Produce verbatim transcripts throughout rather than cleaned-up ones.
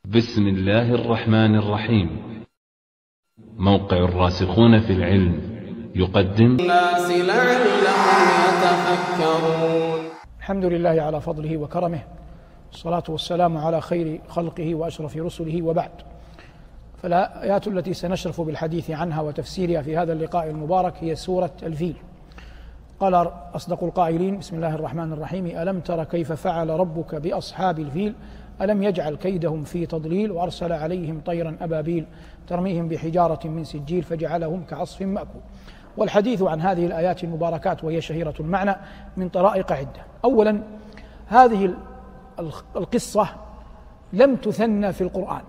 بسم الله الرحمن الرحيم. موقع الراسخون في العلم يقدم الناس لعلهم يتفكرون. الحمد لله على فضله وكرمه، والصلاة والسلام على خير خلقه وأشرف رسله، وبعد. فالآيات التي سنشرف بالحديث عنها وتفسيرها في هذا اللقاء المبارك هي سورة الفيل. قال أصدق القائلين: بسم الله الرحمن الرحيم. ألم تر كيف فعل ربك بأصحاب الفيل ألم يجعل كيدهم في تضليل وأرسل عليهم طيرا أبابيل ترميهم بحجارة من سجيل فجعلهم كعصف مأكول. والحديث عن هذه الآيات المباركات وهي شهيرة المعنى من طرائق عدة. أولا، هذه القصة لم تثنى في القرآن،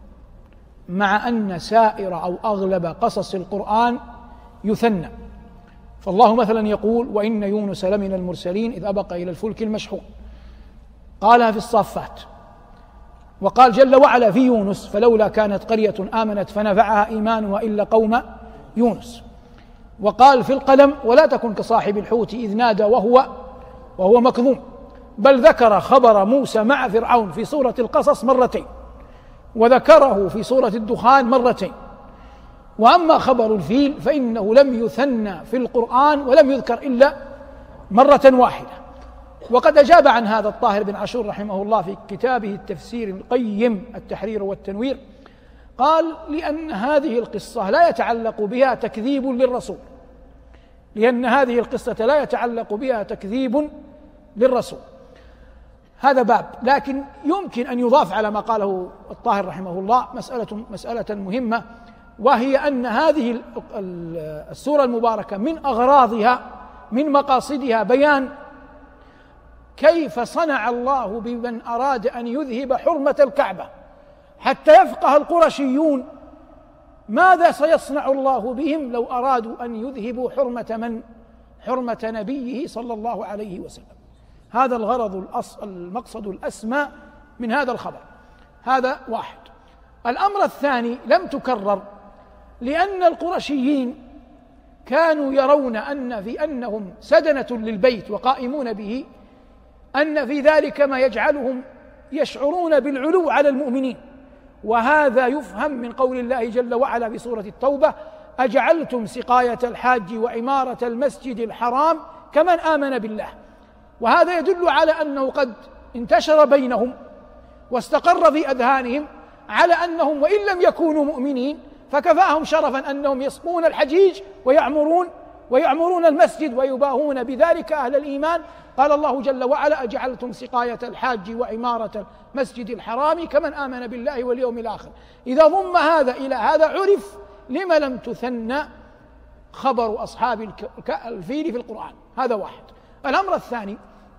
مع أن سائر أو أغلب قصص القرآن يثنى. فالله مثلا يقول: وإن يونس لمن المرسلين إذ أبق إلى الفلك المشحون، قالها في الصافات. وقال جل وعلا في يونس: فلولا كانت قرية آمنت فنفعها إيمانها إلا قوم يونس. وقال في القلم: ولا تكن كصاحب الحوت إذ نادى وهو وهو مكظوم. بل ذكر خبر موسى مع فرعون في سورة القصص مرتين، وذكره في سورة الدخان مرتين. وأما خبر الفيل فإنه لم يثنى في القرآن ولم يذكر إلا مرة واحدة. وقد أجاب عن هذا الطاهر بن عاشور رحمه الله في كتابه التفسير القيم التحرير والتنوير، قال: لأن هذه القصة لا يتعلق بها تكذيب للرسول، لأن هذه القصة لا يتعلق بها تكذيب للرسول. هذا باب. لكن يمكن أن يضاف على ما قاله الطاهر رحمه الله مسألة مسألة مهمة، وهي أن هذه السورة المباركة من أغراضها من مقاصدها بيان كيف صنع الله بمن أراد أن يذهب حرمة الكعبة، حتى يفقه القرشيون ماذا سيصنع الله بهم لو أرادوا أن يذهبوا حرمة من حرمة نبيه صلى الله عليه وسلم. هذا الغرض المقصد الأسمى من هذا الخبر. هذا واحد. الأمر الثاني: لم تكرر لأن القرشيين كانوا يرون أن في أنهم سدنة للبيت وقائمون به، أن في ذلك ما يجعلهم يشعرون بالعلو على المؤمنين. وهذا يفهم من قول الله جل وعلا في سورة التوبة: أجعلتم سقاية الحاج وعمارة المسجد الحرام كمن آمن بالله. وهذا يدل على أنه قد انتشر بينهم واستقر في أذهانهم على أنهم وإن لم يكونوا مؤمنين فكفاهم شرفا أنهم يسقون الحجيج ويعمرون ويعمرون المسجد ويباهون بذلك أهل الإيمان. قال الله جل وعلا: أجعلتم سقاية الحاج وعمارة المسجد الحرام كمن آمن بالله واليوم الآخر. إذا ضم هذا إلى هذا عرف لما لم تثنى خبر أصحاب الفيل في القرآن. هذا واحد. الأمر الثاني: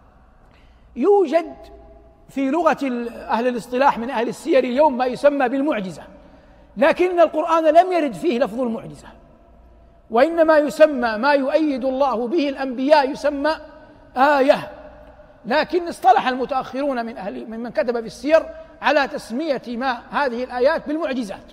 يوجد في لغة أهل الاصطلاح من أهل السير اليوم ما يسمى بالمعجزة، لكن القرآن لم يرد فيه لفظ المعجزة، وإنما يسمى ما يؤيد الله به الأنبياء يسمى آية. لكن اصطلح المتأخرون من أهل ممن كتب في السير على تسمية ما هذه الآيات بالمعجزات.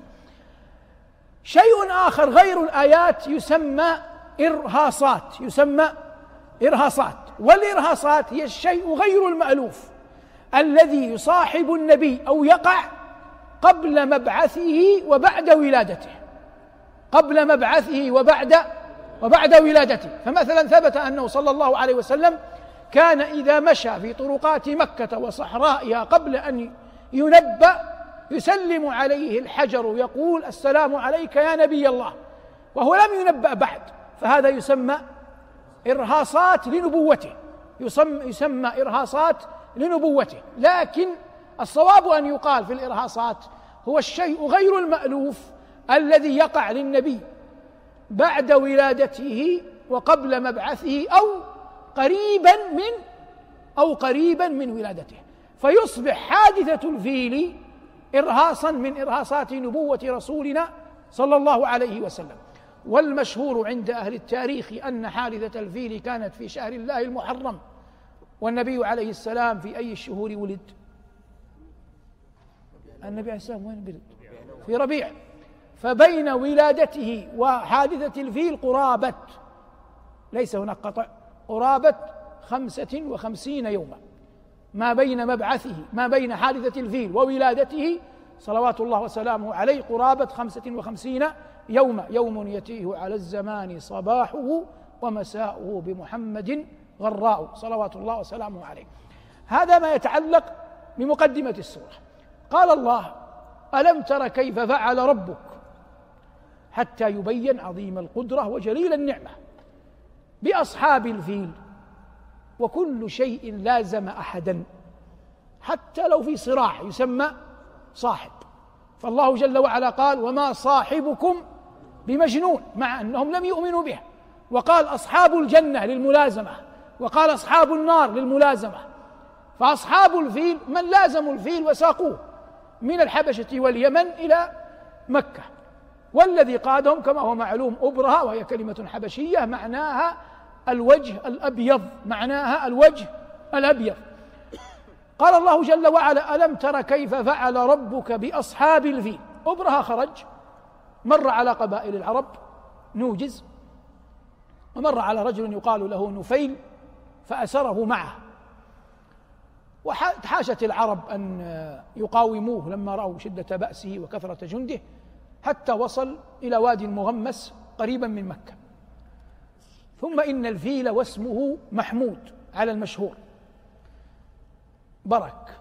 شيء آخر غير الآيات يسمى إرهاصات، يسمى إرهاصات. والإرهاصات هي الشيء غير المألوف الذي يصاحب النبي أو يقع قبل مبعثه وبعد ولادته، قبل مبعثه وبعد وبعد ولادته. فمثلا ثبت أنه صلى الله عليه وسلم كان إذا مشى في طرقات مكة وصحرائها قبل أن ينبأ يسلم عليه الحجر يقول: السلام عليك يا نبي الله، وهو لم ينبأ بعد. فهذا يسمى إرهاصات لنبوته، يسمى, يسمى إرهاصات لنبوته. لكن الصواب أن يقال في الإرهاصات هو الشيء غير المألوف الذي يقع للنبي بعد ولادته وقبل مبعثه أو قريبا من أو قريبا من ولادته، فيصبح حادثة الفيل إرهاصا من إرهاصات نبوة رسولنا صلى الله عليه وسلم. والمشهور عند أهل التاريخ أن حادثة الفيل كانت في شهر الله المحرم، والنبي عليه السلام في أي الشهور ولد؟ النبي عليه السلام وين ولد؟ في ربيع. فبين ولادته وحادثة الفيل قرابة، ليس هناك قطع، قرابة خمسة وخمسين يوما، ما بين مبعثه ما بين حادثة الفيل وولادته صلوات الله وسلامه عليه قرابة خمسة وخمسين يوما، يوم يتيه على الزمان صباحه ومساؤه بمحمد غراء صلوات الله وسلامه عليه. هذا ما يتعلق بمقدمة السورة. قال الله: ألم تر كيف فعل ربك، حتى يبين عظيم القدرة وجليل النعمة بأصحاب الفيل. وكل شيء لازم أحدا حتى لو في صراع يسمى صاحب، فالله جل وعلا قال: وما صاحبكم بمجنون، مع أنهم لم يؤمنوا به. وقال: أصحاب الجنة للملازمة، وقال: أصحاب النار للملازمة. فأصحاب الفيل من لازموا الفيل وساقوه من الحبشة واليمن إلى مكة، والذي قادهم كما هو معلوم أبرهة، وهي كلمة حبشية معناها الوجه الأبيض، معناها الوجه الأبيض. قال الله جل وعلا: ألم تر كيف فعل ربك بأصحاب الفيل. أبرهة خرج، مر على قبائل العرب نوجز، ومر على رجل يقال له نفيل فأسره معه، وحاشت العرب أن يقاوموه لما رأوا شدة بأسه وكثرة جنده، حتى وصل إلى وادي المغمس قريبا من مكة. ثم إن الفيل واسمه محمود على المشهور، برك،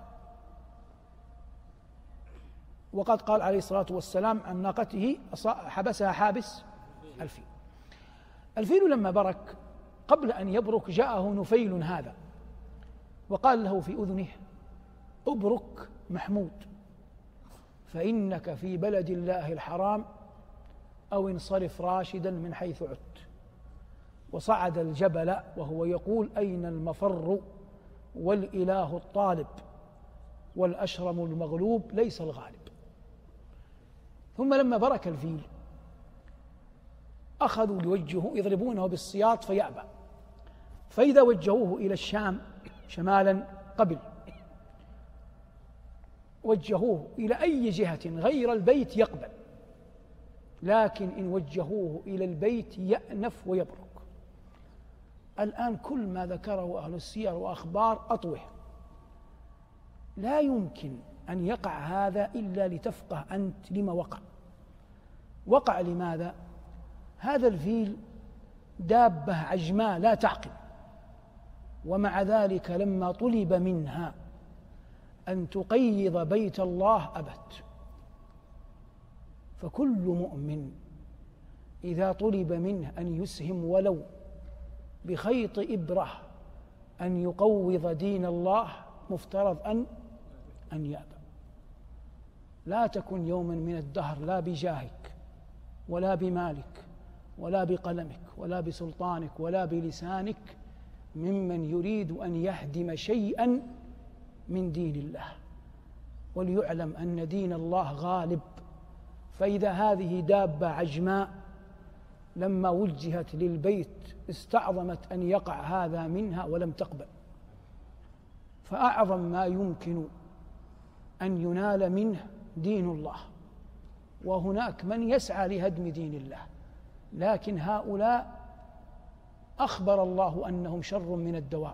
وقد قال عليه الصلاة والسلام عن ناقته حبسها حابس الفيل. الفيل لما برك قبل أن يبرك جاءه نفيل هذا وقال له في أذنه: أبرك محمود، فإنك في بلد الله الحرام، أو انصرف راشدا من حيث عدت. وصعد الجبل وهو يقول: أين المفر والإله الطالب، والأشرم المغلوب ليس الغالب. ثم لما برك الفيل أخذوا يوجهوا يضربونه بالسياط فيأبى، فإذا وجهوه إلى الشام شمالا قبل، وجهوه إلى أي جهة غير البيت يقبل، لكن إن وجهوه إلى البيت يأنف ويبرك. الآن كل ما ذكره أهل السير وأخبار أطوه، لا يمكن أن يقع هذا إلا لتفقه أنت لما وقع. وقع لماذا؟ هذا الفيل دابة عجماء لا تعقل، ومع ذلك لما طلب منها أن تقيض بيت الله أبت. فكل مؤمن إذا طلب منه أن يسهم ولو بخيط إبرة أن يقوض دين الله مفترض أن أن يأبى. لا تكن يوما من الدهر لا بجاهك ولا بمالك ولا بقلمك ولا بسلطانك ولا بلسانك ممن يريد أن يهدم شيئا من دين الله. وليعلم أن دين الله غالب. فإذا هذه دابة عجماء لما وجهت للبيت استعظمت أن يقع هذا منها ولم تقبل. فأعظم ما يمكن أن ينال منه دين الله، وهناك من يسعى لهدم دين الله، لكن هؤلاء أخبر الله أنهم شر من الدواب.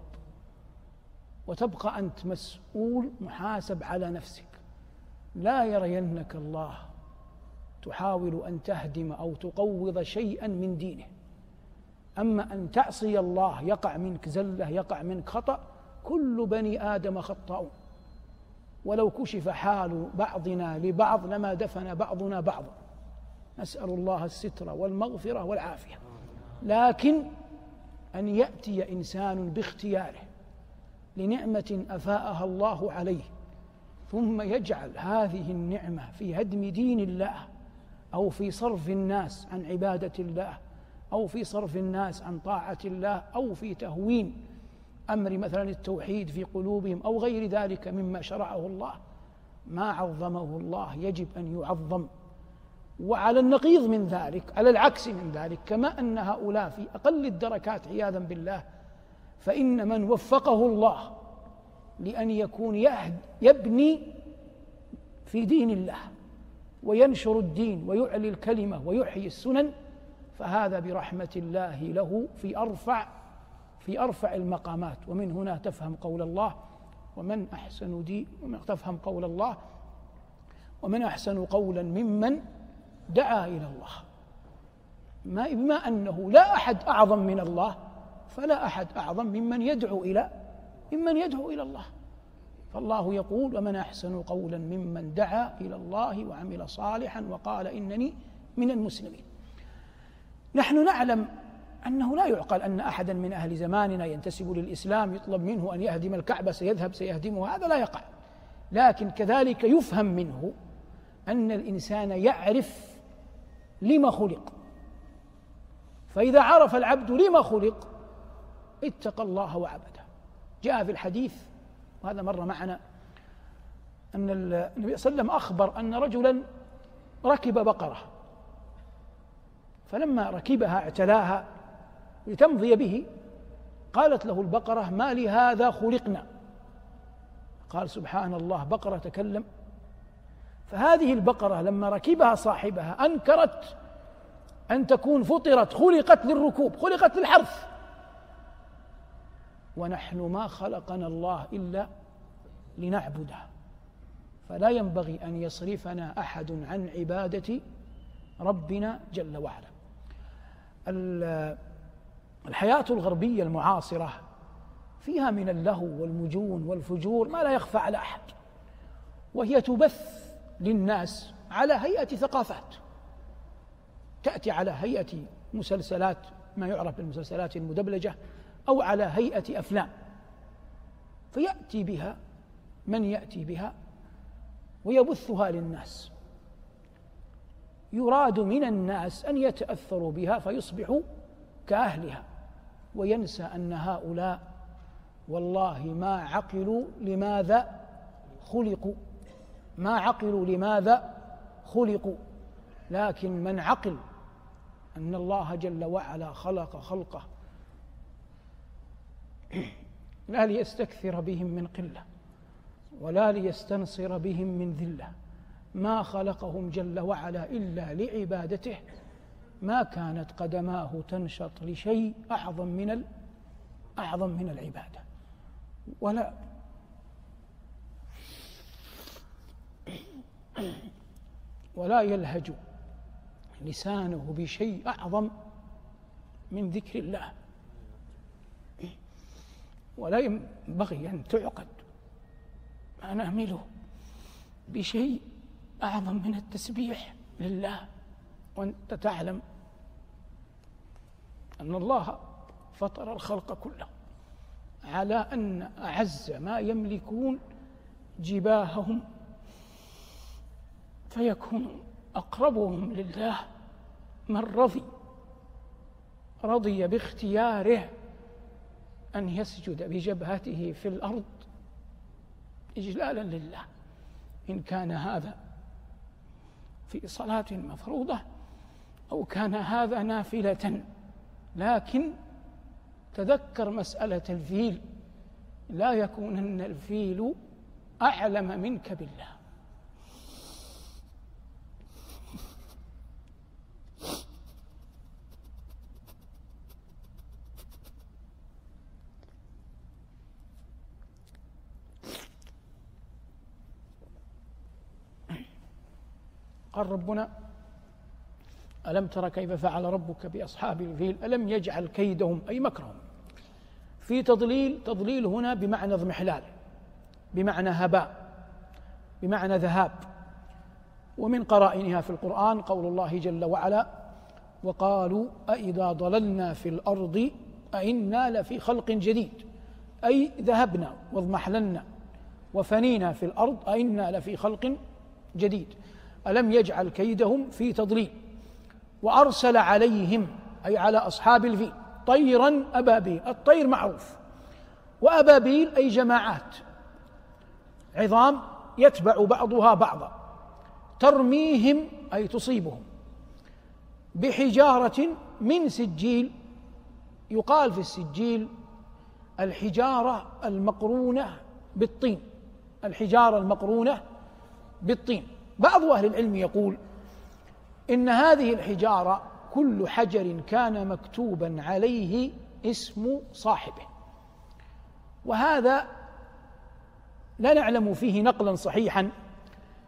وتبقى أنت مسؤول محاسب على نفسك. لا يرينك الله تحاول أن تهدم أو تقوض شيئا من دينه. أما أن تعصي الله يقع منك زلة، يقع منك خطأ، كل بني آدم خطاؤون، ولو كشف حال بعضنا لبعض لما دفن بعضنا بعضا. نسأل الله الستر والمغفرة والعافية. لكن أن يأتي إنسان باختياره لنعمة أفاءها الله عليه ثم يجعل هذه النعمة في هدم دين الله أو في صرف الناس عن عبادة الله أو في صرف الناس عن طاعة الله أو في تهوين أمر مثلا التوحيد في قلوبهم أو غير ذلك مما شرعه الله، ما عظمه الله يجب أن يعظم. وعلى النقيض من ذلك، على العكس من ذلك، كما أن هؤلاء في أقل الدركات عياذا بالله، فإن من وفقه الله لأن يكون يبني في دين الله وينشر الدين ويعلي الكلمة ويحيي السنن، فهذا برحمة الله له في أرفع في أرفع المقامات. ومن هنا تفهم قول الله: ومن أحسن دين، ومن تفهم قول الله: ومن أحسن قولا ممن دعا إلى الله. ما بما أنه لا أحد أعظم من الله فلا أحد أعظم ممن يدعو إلى ممن يدعو إلى الله. فالله يقول: ومن أحسن قولا ممن دعا إلى الله وعمل صالحا وقال إنني من المسلمين. نحن نعلم أنه لا يعقل أن أحدا من أهل زماننا ينتسب للإسلام يطلب منه أن يهدم الكعبة سيذهب سيهدمها، هذا لا يقع. لكن كذلك يفهم منه أن الإنسان يعرف لما خلق، فإذا عرف العبد لما خلق اتقى الله وعبده. جاء في الحديث، وهذا مر معنا، أن النبي صلى الله عليه وسلم أخبر أن رجلا ركب بقرة، فلما ركبها اعتلاها لتمضي به قالت له البقرة: ما لهذا خلقنا؟ قال: سبحان الله، بقرة تكلم؟ فهذه البقرة لما ركبها صاحبها أنكرت أن تكون فطرت، خلقت للركوب، خلقت للحرث. ونحن ما خلقنا الله إلا لنعبده، فلا ينبغي أن يصرفنا أحد عن عبادة ربنا جل وعلا. الحياة الغربية المعاصرة فيها من اللهو والمجون والفجور ما لا يخفى على أحد، وهي تبث للناس على هيئة ثقافات، تأتي على هيئة مسلسلات ما يعرف بالمسلسلات المدبلجة أو على هيئة أفلام، فيأتي بها من يأتي بها ويبثها للناس. يراد من الناس أن يتأثروا بها فيصبحوا كأهلها، وينسى أن هؤلاء والله ما عقلوا لماذا خلقوا، ما عقلوا لماذا خلقوا. لكن من عقل أن الله جل وعلا خلق خلقه لا ليستكثر بهم من قلة ولا ليستنصر بهم من ذلة، ما خلقهم جل وعلا إلا لعبادته، ما كانت قدماه تنشط لشيء أعظم من أعظم من العبادة. ولا ولا يلهج لسانه بشيء أعظم من ذكر الله، ولا ينبغي أن تعقد ما نعمله بشيء أعظم من التسبيح لله. وأنت تعلم أن الله فطر الخلق كله على أن أعز ما يملكون جباههم، فيكون أقربهم لله من رضي رضي باختياره أن يسجد بجبهته في الأرض إجلالا لله، إن كان هذا في صلاة مفروضة أو كان هذا نافلة. لكن تذكر مسألة الفيل، لا يكونن الفيل أعلم منك بالله. قال ربنا: ألم تر كيف فعل ربك بأصحاب الفيل ألم يجعل كيدهم أي مكرهم في تضليل. تضليل هنا بمعنى اضمحلال، بمعنى هباء، بمعنى ذهاب. ومن قرائنها في القرآن قول الله جل وعلا: وقالوا أإذا ضللنا في الأرض أإنا لفي خلق جديد، أي ذهبنا واضمحللنا وفنينا في الأرض أإنا لفي خلق جديد. ألم يجعل كيدهم في تضليل. وأرسل عليهم أي على أصحاب الفيل طيرا أبابيل، الطير معروف، وأبابيل أي جماعات عظام يتبع بعضها بعضا، ترميهم أي تصيبهم بحجارة من سجيل. يقال في السجيل الحجارة المقرونة بالطين، الحجارة المقرونة بالطين. بعض أهل العلم يقول إن هذه الحجارة كل حجر كان مكتوبا عليه اسم صاحبه، وهذا لا نعلم فيه نقلا صحيحا،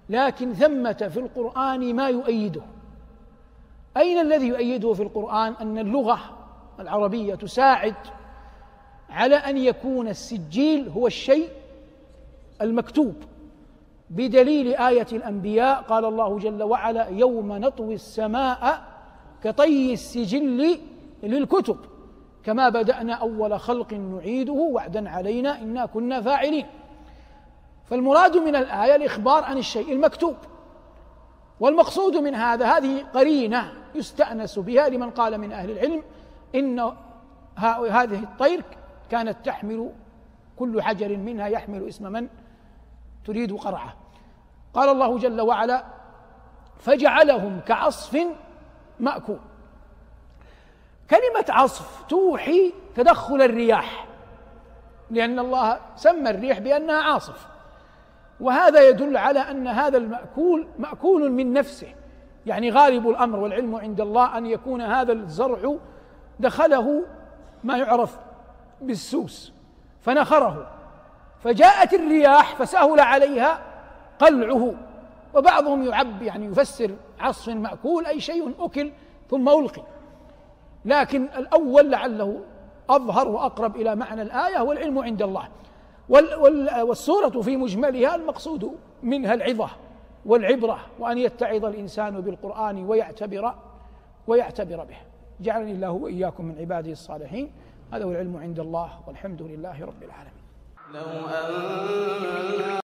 لكن ثمة في القرآن ما يؤيده. أين الذي يؤيده في القرآن؟ أن اللغة العربية تساعد على أن يكون السجيل هو الشيء المكتوب، بدليل آية الأنبياء قال الله جل وعلا: يوم نطوي السماء كطي السجل للكتب كما بدأنا أول خلق نعيده وعدا علينا إنا كنا فاعلين. فالمراد من الآية الإخبار عن الشيء المكتوب، والمقصود من هذا هذه قرينة يستأنس بها لمن قال من أهل العلم إن هذه الطير كانت تحمل كل حجر منها يحمل اسم من تريد قرعه. قال الله جل وعلا: فجعلهم كعصف مأكول. كلمة عصف توحي تدخل الرياح، لأن الله سمى الريح بأنها عاصف، وهذا يدل على أن هذا المأكول مأكول من نفسه، يعني غالب الأمر والعلم عند الله أن يكون هذا الزرع دخله ما يعرف بالسوس فنخره، فجاءت الرياح فسهل عليها قلعه. وبعضهم يعب يعني يفسر عصف مأكول أي شيء أكل ثم ألقي، لكن الأول لعله أظهر وأقرب إلى معنى الآية والعلم عند الله. والسورة في مجملها المقصود منها العظة والعبرة، وأن يتعظ الإنسان بالقرآن ويعتبر ويعتبر به. جعلني الله وإياكم من عباده الصالحين. هذا هو العلم عند الله، والحمد لله رب العالمين. لو أن